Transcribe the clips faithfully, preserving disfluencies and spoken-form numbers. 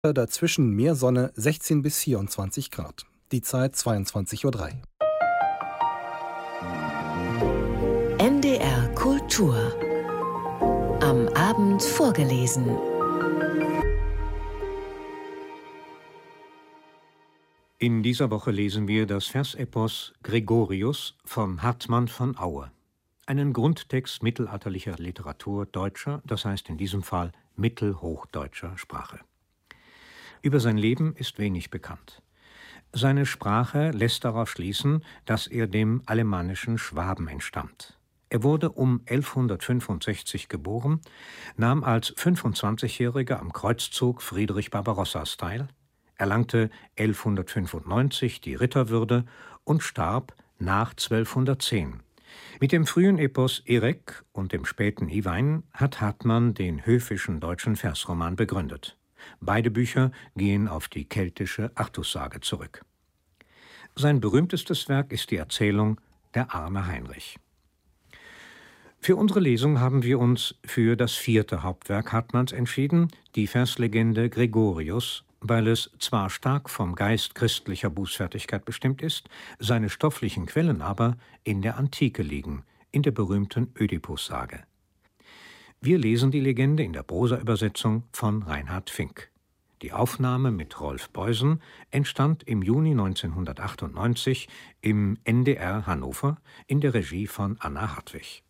Dazwischen mehr Sonne, sechzehn bis vierundzwanzig Grad. Die Zeit zweiundzwanzig Uhr drei. N D R Kultur. Am Abend vorgelesen. In dieser Woche lesen wir das Versepos Gregorius von Hartmann von Aue. Einen Grundtext mittelalterlicher Literatur deutscher, das heißt in diesem Fall mittelhochdeutscher Sprache. Über sein Leben ist wenig bekannt. Seine Sprache lässt darauf schließen, dass er dem alemannischen Schwaben entstammt. Er wurde um elfhundertfünfundsechzig geboren, nahm als fünfundzwanzigjähriger am Kreuzzug Friedrich Barbarossas teil, erlangte elfhundertfünfundneunzig die Ritterwürde und starb nach zwölfhundertzehn. Mit dem frühen Epos Erek und dem späten Iwein hat Hartmann den höfischen deutschen Versroman begründet. Beide Bücher gehen auf die keltische Artussage zurück. Sein berühmtestes Werk ist die Erzählung Der arme Heinrich. Für unsere Lesung haben wir uns für das vierte Hauptwerk Hartmanns entschieden, die Verslegende Gregorius, weil es zwar stark vom Geist christlicher Bußfertigkeit bestimmt ist, seine stofflichen Quellen aber in der Antike liegen, in der berühmten Ödipus-Sage. Wir lesen die Legende in der Prosaübersetzung von Reinhard Fink. Die Aufnahme mit Rolf Beusen entstand im Juni neunzehnhundertachtundneunzig im N D R Hannover in der Regie von Anna Hartwig.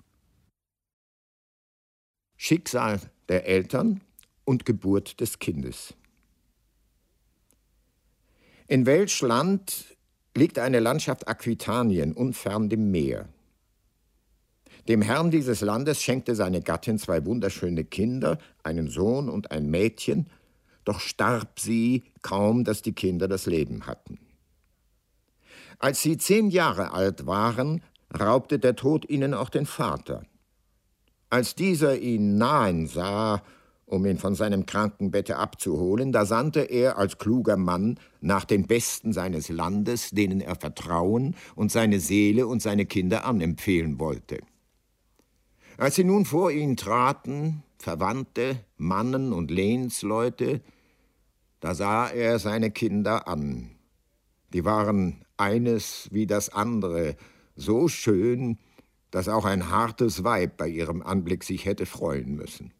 Schicksal der Eltern und Geburt des Kindes. In welch Land liegt eine Landschaft Aquitanien unfern dem Meer? Dem Herrn dieses Landes schenkte seine Gattin zwei wunderschöne Kinder, einen Sohn und ein Mädchen, doch starb sie, kaum dass die Kinder das Leben hatten. Als sie zehn Jahre alt waren, raubte der Tod ihnen auch den Vater. Als dieser ihn nahen sah, um ihn von seinem Krankenbette abzuholen, da sandte er als kluger Mann nach den Besten seines Landes, denen er Vertrauen und seine Seele und seine Kinder anempfehlen wollte. Als sie nun vor ihn traten, Verwandte, Mannen und Lehnsleute, da sah er seine Kinder an. Die waren eines wie das andere, so schön, dass auch ein hartes Weib bei ihrem Anblick sich hätte freuen müssen.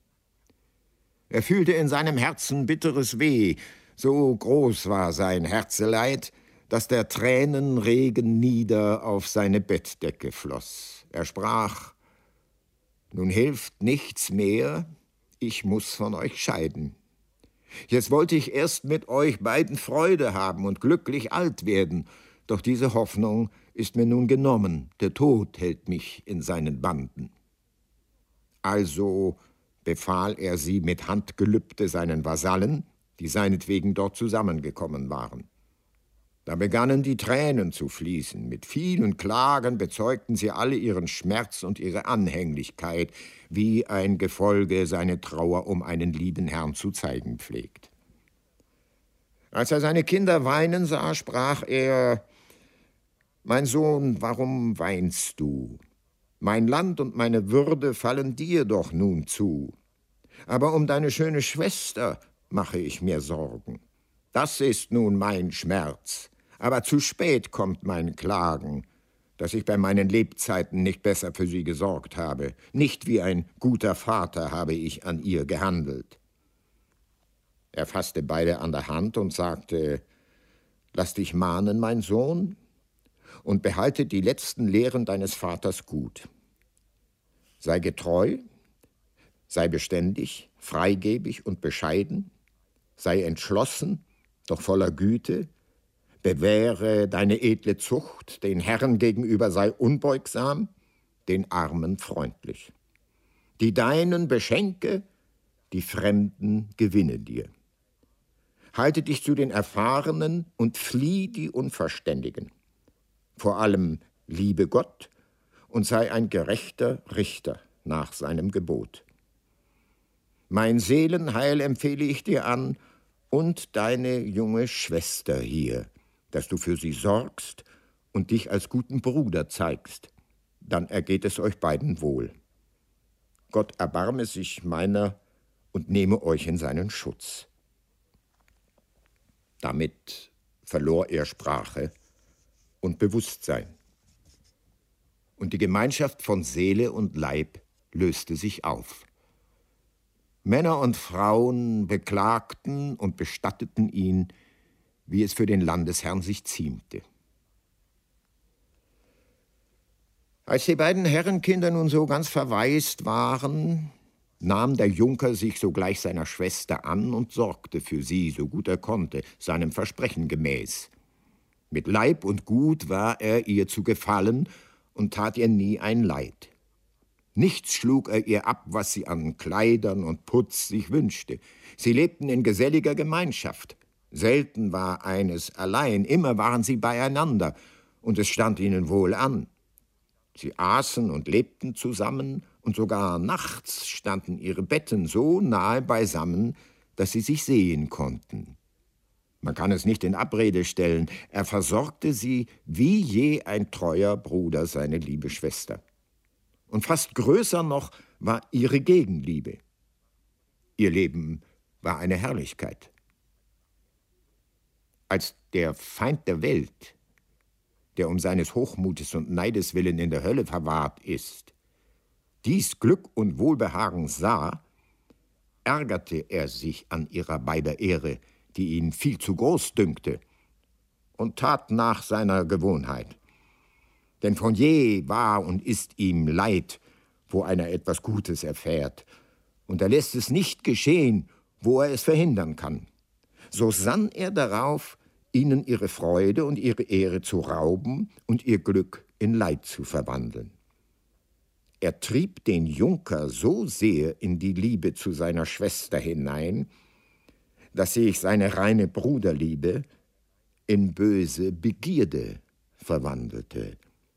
Er fühlte in seinem Herzen bitteres Weh, so groß war sein Herzeleid, dass der Tränenregen nieder auf seine Bettdecke floss. Er sprach: Nun hilft nichts mehr, ich muß von euch scheiden. Jetzt wollte ich erst mit euch beiden Freude haben und glücklich alt werden, doch diese Hoffnung ist mir nun genommen, der Tod hält mich in seinen Banden. Also befahl er sie mit Handgelübde seinen Vasallen, die seinetwegen dort zusammengekommen waren. Da begannen die Tränen zu fließen. Mit vielen Klagen bezeugten sie alle ihren Schmerz und ihre Anhänglichkeit, wie ein Gefolge seine Trauer um einen lieben Herrn zu zeigen pflegt. Als er seine Kinder weinen sah, sprach er: Mein Sohn, warum weinst du? Mein Land und meine Würde fallen dir doch nun zu. Aber um deine schöne Schwester mache ich mir Sorgen. Das ist nun mein Schmerz. Aber zu spät kommt mein Klagen, dass ich bei meinen Lebzeiten nicht besser für sie gesorgt habe. Nicht wie ein guter Vater habe ich an ihr gehandelt. Er fasste beide an der Hand und sagte: Lass dich mahnen, mein Sohn, und behalte die letzten Lehren deines Vaters gut. Sei getreu, sei beständig, freigebig und bescheiden, sei entschlossen, doch voller Güte, bewähre deine edle Zucht, den Herren gegenüber sei unbeugsam, den Armen freundlich. Die Deinen beschenke, die Fremden gewinne dir. Halte dich zu den Erfahrenen und flieh die Unverständigen. Vor allem liebe Gott und sei ein gerechter Richter nach seinem Gebot. Mein Seelenheil empfehle ich dir an und deine junge Schwester hier, dass du für sie sorgst und dich als guten Bruder zeigst. Dann ergeht es euch beiden wohl. Gott erbarme sich meiner und nehme euch in seinen Schutz. Damit verlor er Sprache und Bewusstsein. Und die Gemeinschaft von Seele und Leib löste sich auf. Männer und Frauen beklagten und bestatteten ihn, wie es für den Landesherrn sich ziemte. Als die beiden Herrenkinder nun so ganz verwaist waren, nahm der Junker sich sogleich seiner Schwester an und sorgte für sie, so gut er konnte, seinem Versprechen gemäß. Mit Leib und Gut war er ihr zu gefallen und tat ihr nie ein Leid. Nichts schlug er ihr ab, was sie an Kleidern und Putz sich wünschte. Sie lebten in geselliger Gemeinschaft. Selten war eines allein, immer waren sie beieinander, und es stand ihnen wohl an. Sie aßen und lebten zusammen, und sogar nachts standen ihre Betten so nahe beisammen, dass sie sich sehen konnten. Man kann es nicht in Abrede stellen, er versorgte sie wie je ein treuer Bruder seine liebe Schwester. Und fast größer noch war ihre Gegenliebe. Ihr Leben war eine Herrlichkeit. Als der Feind der Welt, der um seines Hochmutes und Neides willen in der Hölle verwahrt ist, dies Glück und Wohlbehagen sah, ärgerte er sich an ihrer beider Ehre, die ihn viel zu groß dünkte, und tat nach seiner Gewohnheit. Denn von je war und ist ihm Leid, wo einer etwas Gutes erfährt, und er lässt es nicht geschehen, wo er es verhindern kann. So sann er darauf, ihnen ihre Freude und ihre Ehre zu rauben und ihr Glück in Leid zu verwandeln. Er trieb den Junker so sehr in die Liebe zu seiner Schwester hinein, dass sich seine reine Bruderliebe in böse Begierde verwandelte.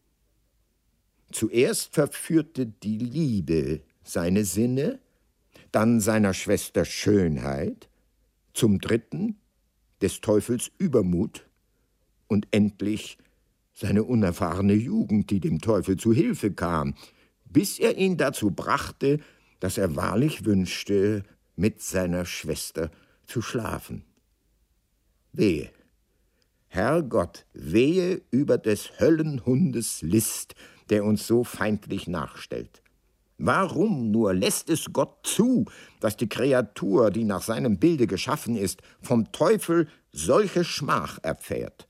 Zuerst verführte die Liebe seine Sinne, dann seiner Schwester Schönheit, zum dritten des Teufels Übermut und endlich seine unerfahrene Jugend, die dem Teufel zu Hilfe kam, bis er ihn dazu brachte, dass er wahrlich wünschte, mit seiner Schwester zu schlafen. Wehe, Herrgott, wehe über des Höllenhundes List, der uns so feindlich nachstellt. Warum nur lässt es Gott zu, dass die Kreatur, die nach seinem Bilde geschaffen ist, vom Teufel solche Schmach erfährt?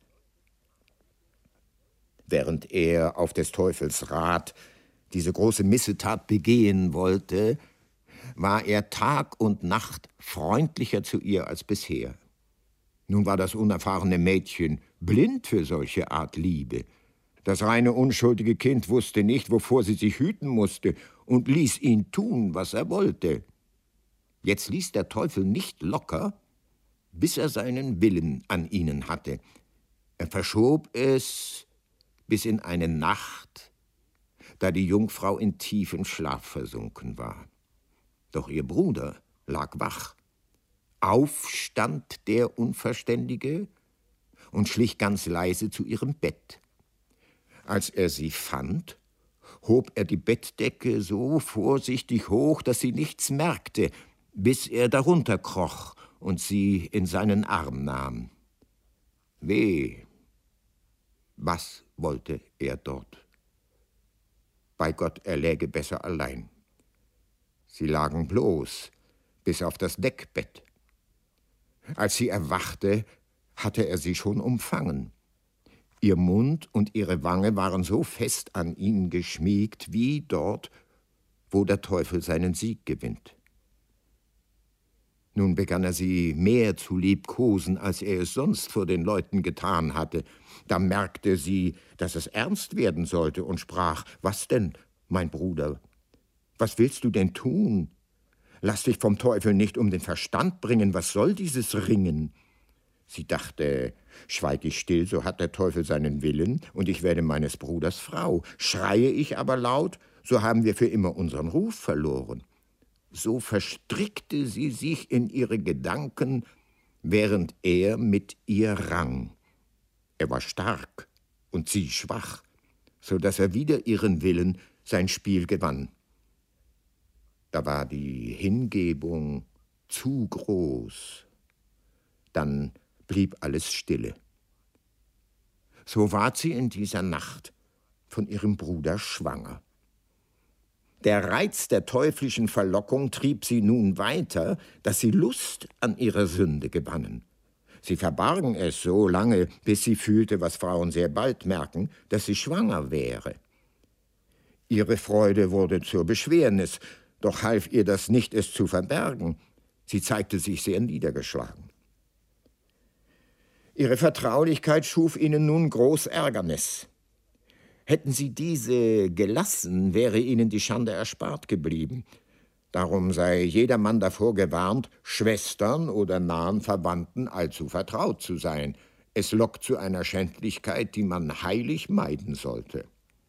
Während er auf des Teufels Rat diese große Missetat begehen wollte, war er Tag und Nacht freundlicher zu ihr als bisher. Nun war das unerfahrene Mädchen blind für solche Art Liebe. Das reine, unschuldige Kind wusste nicht, wovor sie sich hüten musste, und ließ ihn tun, was er wollte. Jetzt ließ der Teufel nicht locker, bis er seinen Willen an ihnen hatte. Er verschob es bis in eine Nacht, da die Jungfrau in tiefen Schlaf versunken war. Doch ihr Bruder lag wach. Auf stand der Unverständige und schlich ganz leise zu ihrem Bett. Als er sie fand, hob er die Bettdecke so vorsichtig hoch, dass sie nichts merkte, bis er darunter kroch und sie in seinen Arm nahm. Weh, was wollte er dort? Bei Gott, er läge besser allein. Sie lagen bloß, bis auf das Deckbett. Als sie erwachte, hatte er sie schon umfangen. Ihr Mund und ihre Wange waren so fest an ihn geschmiegt, wie dort, wo der Teufel seinen Sieg gewinnt. Nun begann er sie mehr zu liebkosen, als er es sonst vor den Leuten getan hatte. Da merkte sie, dass es ernst werden sollte, und sprach: Was denn, mein Bruder? Was willst du denn tun? Lass dich vom Teufel nicht um den Verstand bringen. Was soll dieses Ringen? Sie dachte: Schweig ich still, so hat der Teufel seinen Willen, und ich werde meines Bruders Frau. Schreie ich aber laut, so haben wir für immer unseren Ruf verloren. So verstrickte sie sich in ihre Gedanken, während er mit ihr rang. Er war stark und sie schwach, so dass er wider ihren Willen sein Spiel gewann. Da war die Hingebung zu groß. Dann blieb alles stille. So ward sie in dieser Nacht von ihrem Bruder schwanger. Der Reiz der teuflischen Verlockung trieb sie nun weiter, dass sie Lust an ihrer Sünde gewannen. Sie verbargen es so lange, bis sie fühlte, was Frauen sehr bald merken, dass sie schwanger wäre. Ihre Freude wurde zur Beschwernis, doch half ihr das nicht, es zu verbergen. Sie zeigte sich sehr niedergeschlagen. Ihre Vertraulichkeit schuf ihnen nun groß Ärgernis. Hätten sie diese gelassen, wäre ihnen die Schande erspart geblieben. Darum sei jedermann davor gewarnt, Schwestern oder nahen Verwandten allzu vertraut zu sein. Es lockt zu einer Schändlichkeit, die man heilig meiden sollte.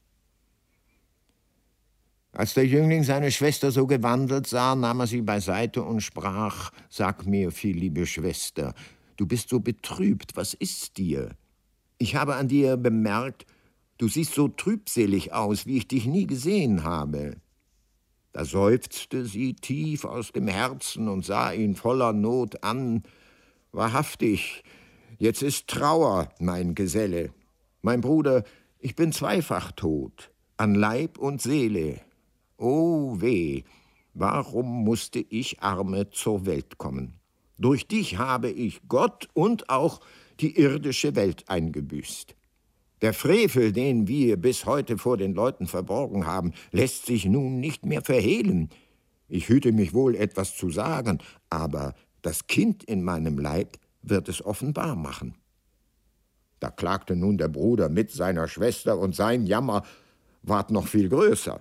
Als der Jüngling seine Schwester so gewandelt sah, nahm er sie beiseite und sprach: »Sag mir, viel liebe Schwester, du bist so betrübt, was ist dir? Ich habe an dir bemerkt, du siehst so trübselig aus, wie ich dich nie gesehen habe.« Da seufzte sie tief aus dem Herzen und sah ihn voller Not an. »Wahrhaftig, jetzt ist Trauer, mein Geselle. Mein Bruder, ich bin zweifach tot, an Leib und Seele. Oh weh, warum musste ich Arme zur Welt kommen? Durch dich habe ich Gott und auch die irdische Welt eingebüßt. Der Frevel, den wir bis heute vor den Leuten verborgen haben, lässt sich nun nicht mehr verhehlen. Ich hüte mich wohl, etwas zu sagen, aber das Kind in meinem Leib wird es offenbar machen.« Da klagte nun der Bruder mit seiner Schwester, und sein Jammer ward noch viel größer.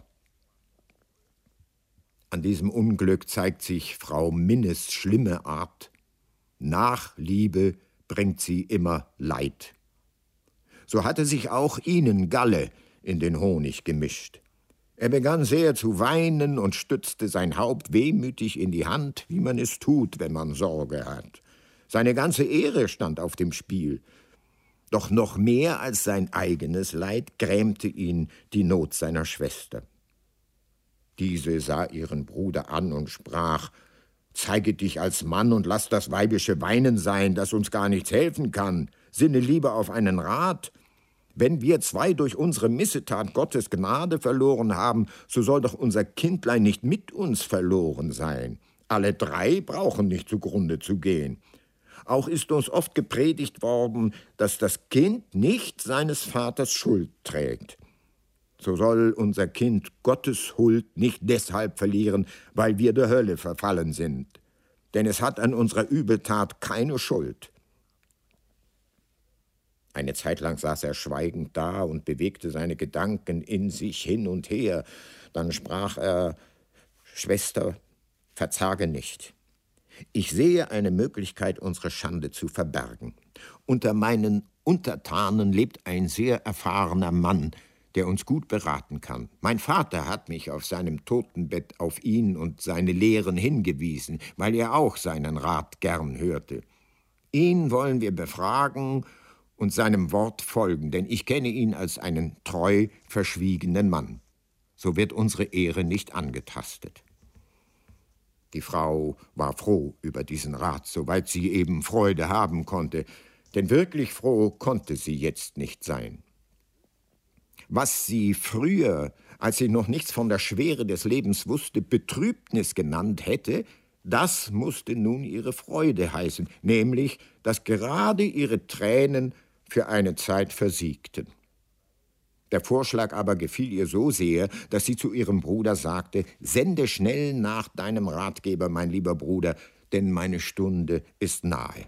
An diesem Unglück zeigt sich Frau Minnes schlimme Art. Nachliebe bringt sie immer Leid. So hatte sich auch ihnen Galle in den Honig gemischt. Er begann sehr zu weinen und stützte sein Haupt wehmütig in die Hand, wie man es tut, wenn man Sorge hat. Seine ganze Ehre stand auf dem Spiel. Doch noch mehr als sein eigenes Leid grämte ihn die Not seiner Schwester. Diese sah ihren Bruder an und sprach: »Zeige dich als Mann und lass das weibische Weinen sein, das uns gar nichts helfen kann. Sinne lieber auf einen Rat. Wenn wir zwei durch unsere Missetat Gottes Gnade verloren haben, so soll doch unser Kindlein nicht mit uns verloren sein. Alle drei brauchen nicht zugrunde zu gehen. Auch ist uns oft gepredigt worden, dass das Kind nicht seines Vaters Schuld trägt. So soll unser Kind Gottes Huld nicht deshalb verlieren, weil wir der Hölle verfallen sind. Denn es hat an unserer Übeltat keine Schuld.« Eine Zeit lang saß er schweigend da und bewegte seine Gedanken in sich hin und her. Dann sprach er: »Schwester, verzage nicht. Ich sehe eine Möglichkeit, unsere Schande zu verbergen. Unter meinen Untertanen lebt ein sehr erfahrener Mann, der uns gut beraten kann. Mein Vater hat mich auf seinem Totenbett auf ihn und seine Lehren hingewiesen, weil er auch seinen Rat gern hörte. Ihn wollen wir befragen und seinem Wort folgen, denn ich kenne ihn als einen treu verschwiegenen Mann. So wird unsere Ehre nicht angetastet.« Die Frau war froh über diesen Rat, soweit sie eben Freude haben konnte, denn wirklich froh konnte sie jetzt nicht sein. Was sie früher, als sie noch nichts von der Schwere des Lebens wusste, Betrübnis genannt hätte, das musste nun ihre Freude heißen, nämlich, dass gerade ihre Tränen für eine Zeit versiegten. Der Vorschlag aber gefiel ihr so sehr, dass sie zu ihrem Bruder sagte: »Sende schnell nach deinem Ratgeber, mein lieber Bruder, denn meine Stunde ist nahe.«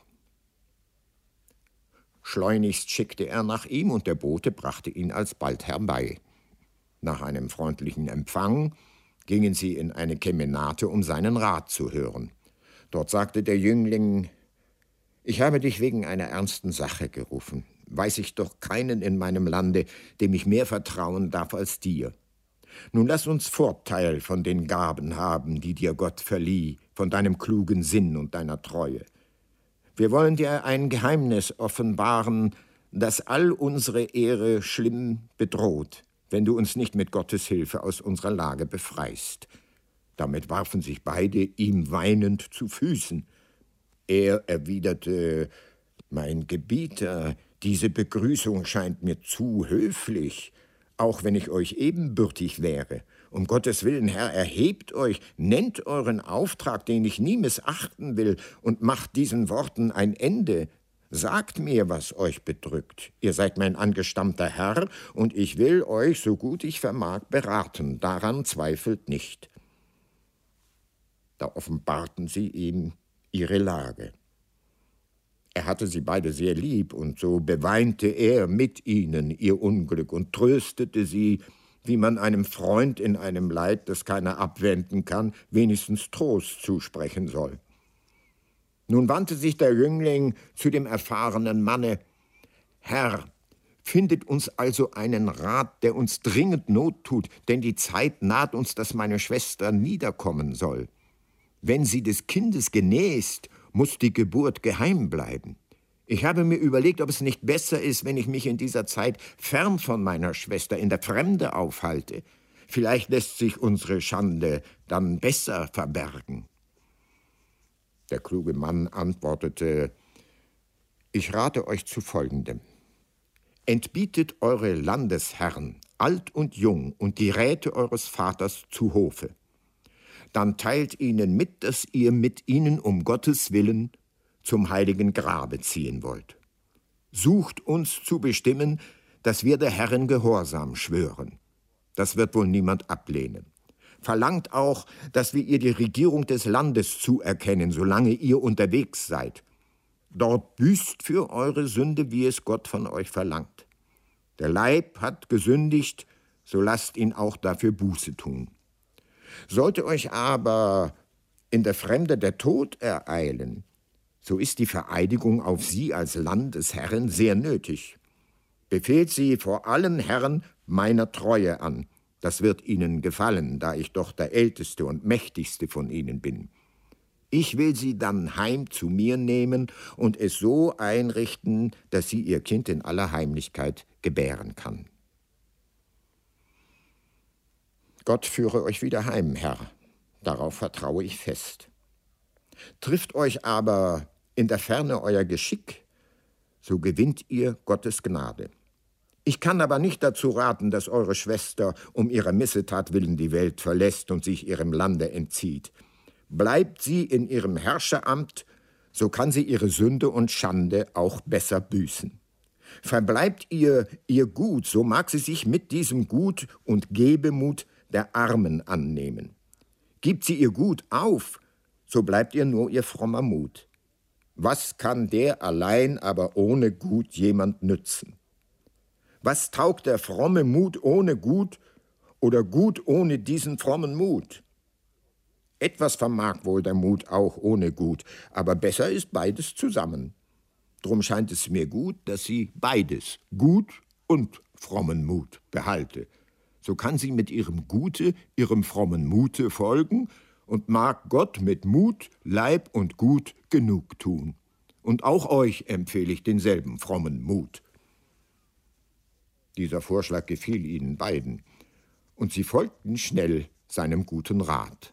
Schleunigst schickte er nach ihm, und der Bote brachte ihn alsbald herbei. Nach einem freundlichen Empfang gingen sie in eine Kemenate, um seinen Rat zu hören. Dort sagte der Jüngling: »Ich habe dich wegen einer ernsten Sache gerufen. Weiß ich doch keinen in meinem Lande, dem ich mehr vertrauen darf als dir. Nun lass uns Vorteil von den Gaben haben, die dir Gott verlieh, von deinem klugen Sinn und deiner Treue. Wir wollen dir ein Geheimnis offenbaren, das all unsere Ehre schlimm bedroht, wenn du uns nicht mit Gottes Hilfe aus unserer Lage befreist.« Damit warfen sich beide ihm weinend zu Füßen. Er erwiderte: Mein Gebieter, diese Begrüßung scheint mir zu höflich, auch wenn ich euch ebenbürtig wäre. Um Gottes Willen, Herr, erhebt euch, nennt euren Auftrag, den ich nie missachten will, und macht diesen Worten ein Ende. Sagt mir, was euch bedrückt. Ihr seid mein angestammter Herr, und ich will euch, so gut ich vermag, beraten. Daran zweifelt nicht. Da offenbarten sie ihm ihre Lage. Er hatte sie beide sehr lieb, und so beweinte er mit ihnen ihr Unglück und tröstete sie, wie man einem Freund in einem Leid, das keiner abwenden kann, wenigstens Trost zusprechen soll. Nun wandte sich der Jüngling zu dem erfahrenen Manne: Herr, findet uns also einen Rat, der uns dringend Not tut, denn die Zeit naht uns, dass meine Schwester niederkommen soll. Wenn sie des Kindes genäst, muss die Geburt geheim bleiben. Ich habe mir überlegt, ob es nicht besser ist, wenn ich mich in dieser Zeit fern von meiner Schwester in der Fremde aufhalte. Vielleicht lässt sich unsere Schande dann besser verbergen. Der kluge Mann antwortete: Ich rate euch zu Folgendem. Entbietet eure Landesherren, alt und jung, und die Räte eures Vaters zu Hofe. Dann teilt ihnen mit, dass ihr mit ihnen um Gottes Willen zum heiligen Grabe ziehen wollt. Sucht uns zu bestimmen, dass wir der Herren Gehorsam schwören. Das wird wohl niemand ablehnen. Verlangt auch, dass wir ihr die Regierung des Landes zuerkennen, solange ihr unterwegs seid. Dort büßt für eure Sünde, wie es Gott von euch verlangt. Der Leib hat gesündigt, so lasst ihn auch dafür Buße tun. Sollte euch aber in der Fremde der Tod ereilen, so ist die Vereidigung auf sie als Landesherren sehr nötig. Befehlt sie vor allen Herren meiner Treue an. Das wird ihnen gefallen, da ich doch der Älteste und Mächtigste von ihnen bin. Ich will sie dann heim zu mir nehmen und es so einrichten, dass sie ihr Kind in aller Heimlichkeit gebären kann. Gott führe euch wieder heim, Herr. Darauf vertraue ich fest. Trifft euch aber in der Ferne euer Geschick, so gewinnt ihr Gottes Gnade. Ich kann aber nicht dazu raten, dass eure Schwester um ihrer Missetat willen die Welt verlässt und sich ihrem Lande entzieht. Bleibt sie in ihrem Herrscheramt, so kann sie ihre Sünde und Schande auch besser büßen. Verbleibt ihr ihr Gut, so mag sie sich mit diesem Gut und Gebemut der Armen annehmen. Gibt sie ihr Gut auf, so bleibt ihr nur ihr frommer Mut. Was kann der allein aber ohne Gut jemand nützen? Was taugt der fromme Mut ohne Gut oder Gut ohne diesen frommen Mut? Etwas vermag wohl der Mut auch ohne Gut, aber besser ist beides zusammen. Drum scheint es mir gut, dass sie beides, Gut und frommen Mut, behalte. So kann sie mit ihrem Gute, ihrem frommen Mute folgen und mag Gott mit Mut, Leib und Gut genug tun. Und auch euch empfehle ich denselben frommen Mut. Dieser Vorschlag gefiel ihnen beiden, und sie folgten schnell seinem guten Rat.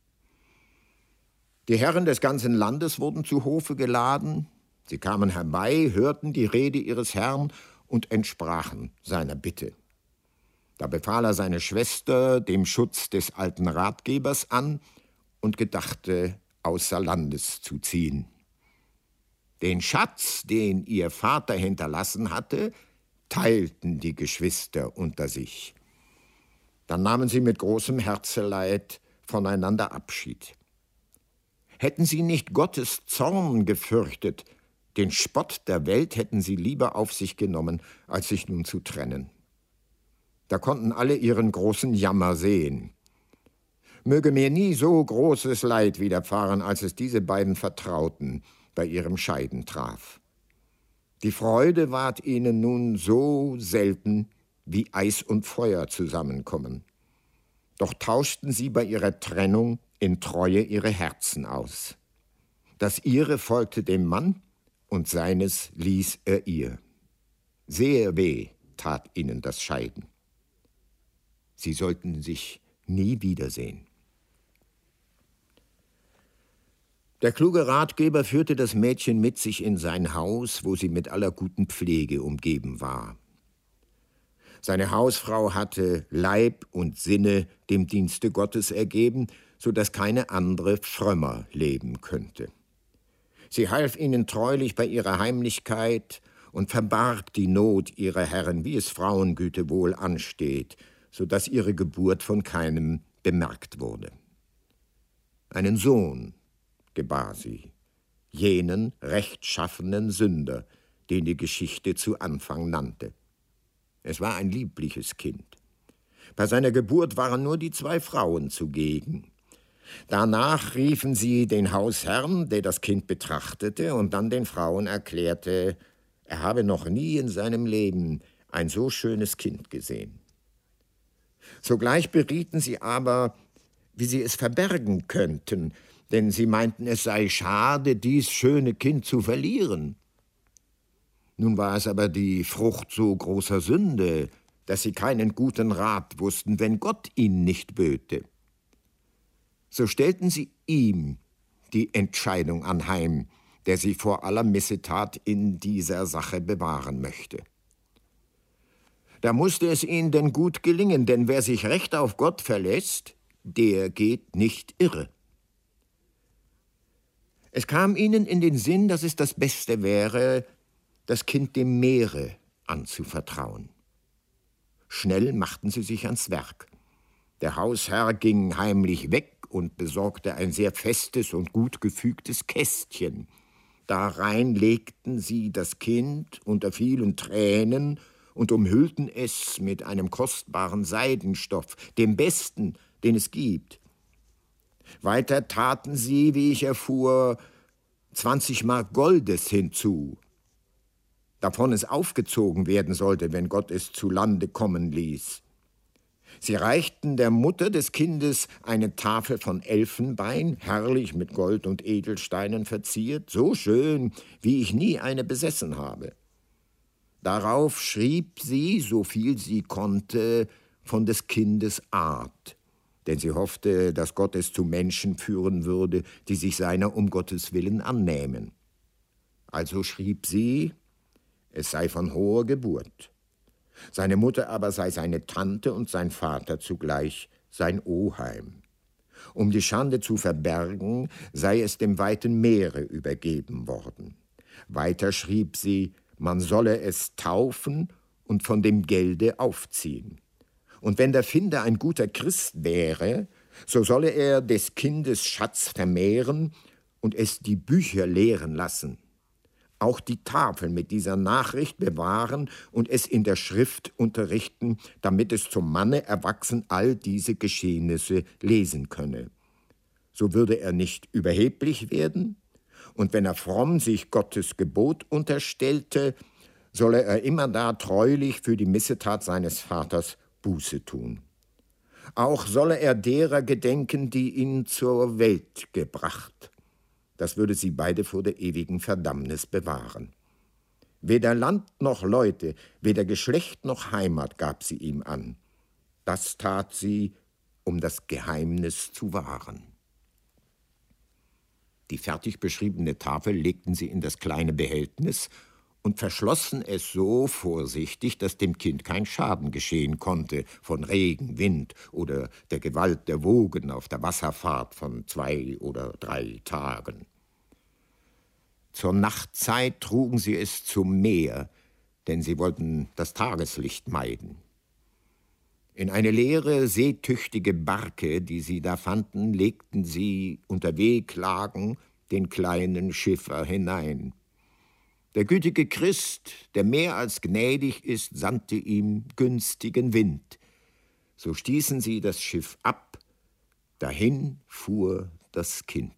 Die Herren des ganzen Landes wurden zu Hofe geladen. Sie kamen herbei, hörten die Rede ihres Herrn und entsprachen seiner Bitte. Da befahl er seine Schwester dem Schutz des alten Ratgebers an und gedachte, außer Landes zu ziehen. Den Schatz, den ihr Vater hinterlassen hatte, teilten die Geschwister unter sich. Dann nahmen sie mit großem Herzeleid voneinander Abschied. Hätten sie nicht Gottes Zorn gefürchtet, den Spott der Welt hätten sie lieber auf sich genommen, als sich nun zu trennen. Da konnten alle ihren großen Jammer sehen. Möge mir nie so großes Leid widerfahren, als es diese beiden Vertrauten bei ihrem Scheiden traf. Die Freude ward ihnen nun so selten, wie Eis und Feuer zusammenkommen. Doch tauschten sie bei ihrer Trennung in Treue ihre Herzen aus. Das ihre folgte dem Mann und seines ließ er ihr. Sehr weh tat ihnen das Scheiden. Sie sollten sich nie wiedersehen. Der kluge Ratgeber führte das Mädchen mit sich in sein Haus, wo sie mit aller guten Pflege umgeben war. Seine Hausfrau hatte Leib und Sinne dem Dienste Gottes ergeben, so dass keine andere frömmer leben könnte. Sie half ihnen treulich bei ihrer Heimlichkeit und verbarg die Not ihrer Herren, wie es Frauengüte wohl ansteht, so dass ihre Geburt von keinem bemerkt wurde. Einen Sohn gebar sie, jenen rechtschaffenen Sünder, den die Geschichte zu Anfang nannte. Es war ein liebliches Kind. Bei seiner Geburt waren nur die zwei Frauen zugegen. Danach riefen sie den Hausherrn, der das Kind betrachtete, und dann den Frauen erklärte, er habe noch nie in seinem Leben ein so schönes Kind gesehen. Sogleich berieten sie aber, wie sie es verbergen könnten, denn sie meinten, es sei schade, dies schöne Kind zu verlieren. Nun war es aber die Frucht so großer Sünde, dass sie keinen guten Rat wussten, wenn Gott ihn nicht böte. So stellten sie ihm die Entscheidung anheim, der sie vor aller Missetat in dieser Sache bewahren möchte. Da musste es ihnen denn gut gelingen, denn wer sich recht auf Gott verlässt, der geht nicht irre. Es kam ihnen in den Sinn, dass es das Beste wäre, das Kind dem Meere anzuvertrauen. Schnell machten sie sich ans Werk. Der Hausherr ging heimlich weg und besorgte ein sehr festes und gut gefügtes Kästchen. Darein legten sie das Kind unter vielen Tränen und umhüllten es mit einem kostbaren Seidenstoff, dem besten, den es gibt. Weiter taten sie, wie ich erfuhr, zwanzig Mark Goldes hinzu, davon es aufgezogen werden sollte, wenn Gott es zu Lande kommen ließ. Sie reichten der Mutter des Kindes eine Tafel von Elfenbein, herrlich mit Gold und Edelsteinen verziert, so schön, wie ich nie eine besessen habe. Darauf schrieb sie, so viel sie konnte, von des Kindes Art, denn sie hoffte, dass Gott es zu Menschen führen würde, die sich seiner um Gottes Willen annähmen. Also schrieb sie, es sei von hoher Geburt. Seine Mutter aber sei seine Tante und sein Vater zugleich sein Oheim. Um die Schande zu verbergen, sei es dem weiten Meere übergeben worden. Weiter schrieb sie, man solle es taufen und von dem Gelde aufziehen. Und wenn der Finder ein guter Christ wäre, so solle er des Kindes Schatz vermehren und es die Bücher lehren lassen. Auch die Tafel mit dieser Nachricht bewahren und es in der Schrift unterrichten, damit es zum Manne erwachsen all diese Geschehnisse lesen könne. So würde er nicht überheblich werden, und wenn er fromm sich Gottes Gebot unterstellte, solle er immerdar treulich für die Missetat seines Vaters Buße tun. Auch solle er derer gedenken, die ihn zur Welt gebracht. Das würde sie beide vor der ewigen Verdammnis bewahren. Weder Land noch Leute, weder Geschlecht noch Heimat gab sie ihm an. Das tat sie, um das Geheimnis zu wahren. Die fertig beschriebene Tafel legten sie in das kleine Behältnis und verschlossen es so vorsichtig, dass dem Kind kein Schaden geschehen konnte von Regen, Wind oder der Gewalt der Wogen auf der Wasserfahrt von zwei oder drei Tagen. Zur Nachtzeit trugen sie es zum Meer, denn sie wollten das Tageslicht meiden. In eine leere, seetüchtige Barke, die sie da fanden, legten sie unter Wehklagen den kleinen Schiffer hinein. Der gütige Christ, der mehr als gnädig ist, sandte ihm günstigen Wind. So stießen sie das Schiff ab, dahin fuhr das Kind.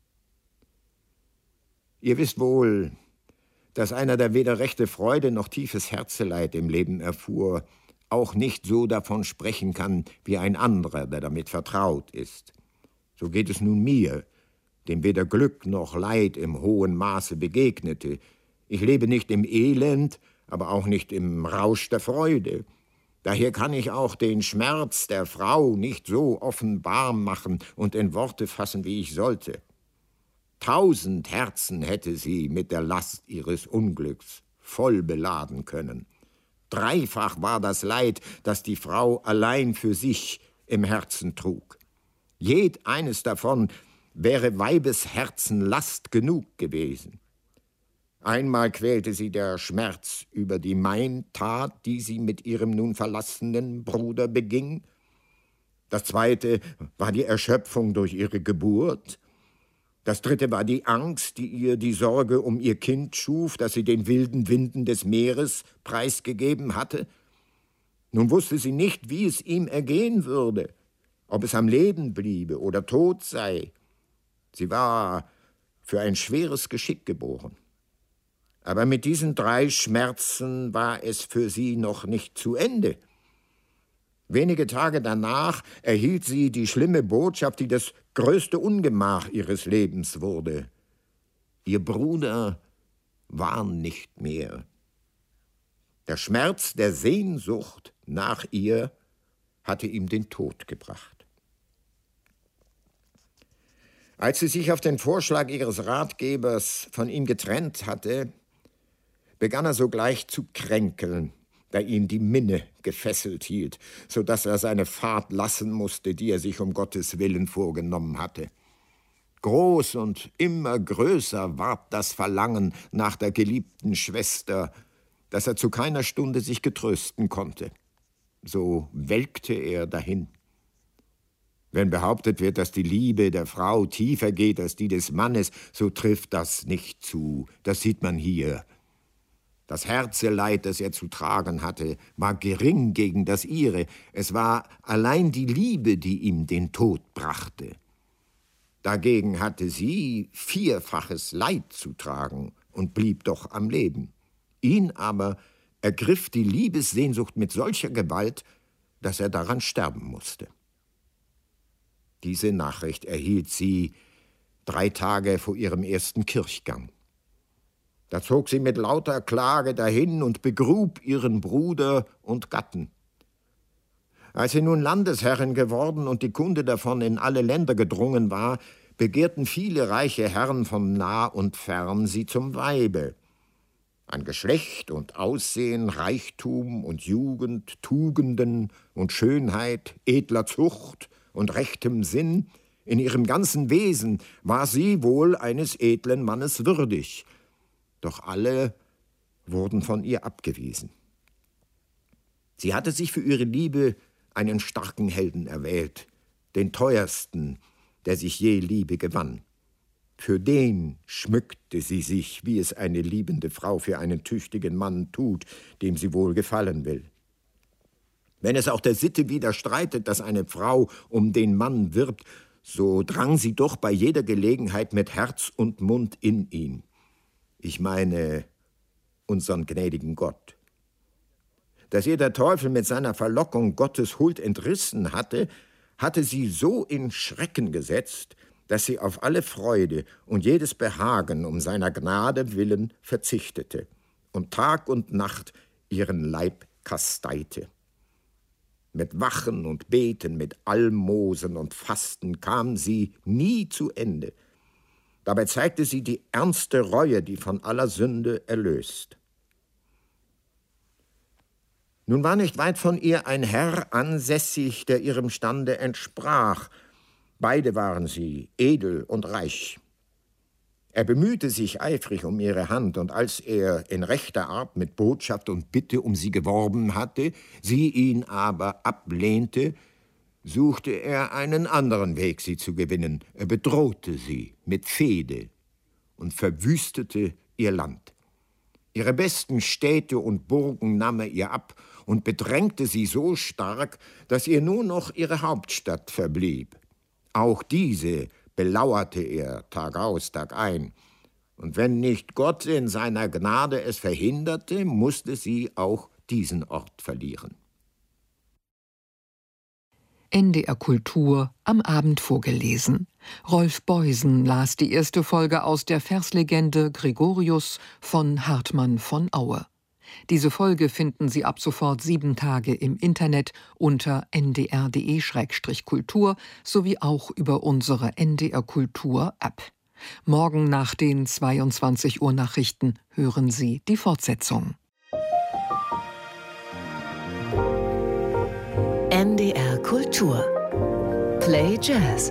Ihr wisst wohl, dass einer, der weder rechte Freude noch tiefes Herzeleid im Leben erfuhr, auch nicht so davon sprechen kann wie ein anderer, der damit vertraut ist. So geht es nun mir, dem weder Glück noch Leid im hohen Maße begegnete. Ich lebe nicht im Elend, aber auch nicht im Rausch der Freude. Daher kann ich auch den Schmerz der Frau nicht so offenbar machen und in Worte fassen, wie ich sollte. Tausend Herzen hätte sie mit der Last ihres Unglücks voll beladen können. Dreifach war das Leid, das die Frau allein für sich im Herzen trug. Jed eines davon wäre Weibesherzen Last genug gewesen. Einmal quälte sie der Schmerz über die Meintat, die sie mit ihrem nun verlassenen Bruder beging. Das zweite war die Erschöpfung durch ihre Geburt. Das dritte war die Angst, die ihr die Sorge um ihr Kind schuf, das sie den wilden Winden des Meeres preisgegeben hatte. Nun wusste sie nicht, wie es ihm ergehen würde, ob es am Leben bliebe oder tot sei. Sie war für ein schweres Geschick geboren. Aber mit diesen drei Schmerzen war es für sie noch nicht zu Ende. Wenige Tage danach erhielt sie die schlimme Botschaft, die das größte Ungemach ihres Lebens wurde. Ihr Bruder war nicht mehr. Der Schmerz der Sehnsucht nach ihr hatte ihm den Tod gebracht. Als sie sich auf den Vorschlag ihres Ratgebers von ihm getrennt hatte, begann er sogleich zu kränkeln, da ihn die Minne gefesselt hielt, so dass er seine Fahrt lassen musste, die er sich um Gottes Willen vorgenommen hatte. Groß und immer größer ward das Verlangen nach der geliebten Schwester, dass er zu keiner Stunde sich getrösten konnte. So welkte er dahin. Wenn behauptet wird, dass die Liebe der Frau tiefer geht als die des Mannes, so trifft das nicht zu. Das sieht man hier. Das Herzeleid, das er zu tragen hatte, war gering gegen das ihre. Es war allein die Liebe, die ihm den Tod brachte. Dagegen hatte sie vierfaches Leid zu tragen und blieb doch am Leben. Ihn aber ergriff die Liebessehnsucht mit solcher Gewalt, dass er daran sterben musste. Diese Nachricht erhielt sie drei Tage vor ihrem ersten Kirchgang. Da zog sie mit lauter Klage dahin und begrub ihren Bruder und Gatten. Als sie nun Landesherrin geworden und die Kunde davon in alle Länder gedrungen war, begehrten viele reiche Herren von nah und fern sie zum Weibe. An Geschlecht und Aussehen, Reichtum und Jugend, Tugenden und Schönheit, edler Zucht und rechtem Sinn, in ihrem ganzen Wesen war sie wohl eines edlen Mannes würdig. Doch alle wurden von ihr abgewiesen. Sie hatte sich für ihre Liebe einen starken Helden erwählt, den teuersten, der sich je Liebe gewann. Für den schmückte sie sich, wie es eine liebende Frau für einen tüchtigen Mann tut, dem sie wohl gefallen will. Wenn es auch der Sitte widerstreitet, dass eine Frau um den Mann wirbt, so drang sie doch bei jeder Gelegenheit mit Herz und Mund in ihn. Ich meine unseren gnädigen Gott. Dass ihr der Teufel mit seiner Verlockung Gottes Huld entrissen hatte, hatte sie so in Schrecken gesetzt, dass sie auf alle Freude und jedes Behagen um seiner Gnade willen verzichtete und Tag und Nacht ihren Leib kasteite. Mit Wachen und Beten, mit Almosen und Fasten kam sie nie zu Ende. Dabei zeigte sie die ernste Reue, die von aller Sünde erlöst. Nun war nicht weit von ihr ein Herr ansässig, der ihrem Stande entsprach. Beide waren sie edel und reich. Er bemühte sich eifrig um ihre Hand, und als er in rechter Art mit Botschaft und Bitte um sie geworben hatte, sie ihn aber ablehnte, suchte er einen anderen Weg, sie zu gewinnen. Er bedrohte sie mit Fehde und verwüstete ihr Land. Ihre besten Städte und Burgen nahm er ihr ab und bedrängte sie so stark, dass ihr nur noch ihre Hauptstadt verblieb. Auch diese belauerte er Tag aus, Tag ein. Und wenn nicht Gott in seiner Gnade es verhinderte, musste sie auch diesen Ort verlieren. N D R Kultur am Abend vorgelesen. Rolf Beusen las die erste Folge aus der Verslegende Gregorius von Hartmann von Aue. Diese Folge finden Sie ab sofort sieben Tage im Internet unter n d r punkt d e slash kultur sowie auch über unsere N D R Kultur App. Morgen nach den zweiundzwanzig Uhr Nachrichten hören Sie die Fortsetzung. N D R Kultur. Play Jazz.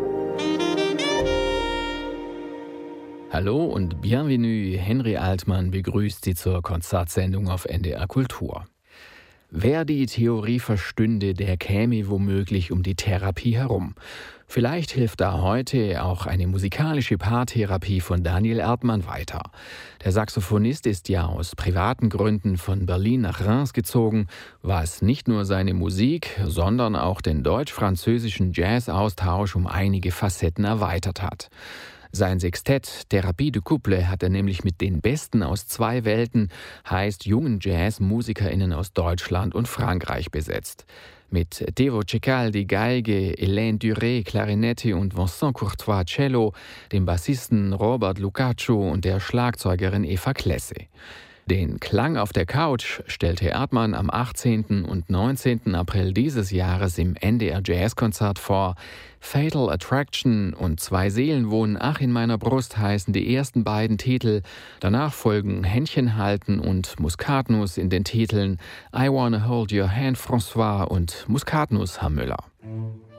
Hallo und bienvenue. Henry Altmann begrüßt Sie zur Konzertsendung auf N D R Kultur. Wer die Theorie verstünde, der käme womöglich um die Therapie herum. Vielleicht hilft da heute auch eine musikalische Paartherapie von Daniel Erdmann weiter. Der Saxophonist ist ja aus privaten Gründen von Berlin nach Reims gezogen, was nicht nur seine Musik, sondern auch den deutsch-französischen Jazz-Austausch um einige Facetten erweitert hat. Sein Sextett Thérapie de Couple hat er nämlich mit den Besten aus zwei Welten, heißt jungen Jazz-MusikerInnen aus Deutschland und Frankreich besetzt. Mit Devo Cecaldi Geige, Hélène Duré Klarinette und Vincent Courtois Cello, dem Bassisten Robert Lucaccio und der Schlagzeugerin Eva Klesse. Den Klang auf der Couch stellte Erdmann am achtzehnten und neunzehnten April dieses Jahres im N D R Jazzkonzert vor. Fatal Attraction und Zwei Seelen wohnen ach in meiner Brust heißen die ersten beiden Titel. Danach folgen Händchen halten und Muskatnuss in den Titeln I Wanna Hold Your Hand François und Muskatnuss Herr Müller.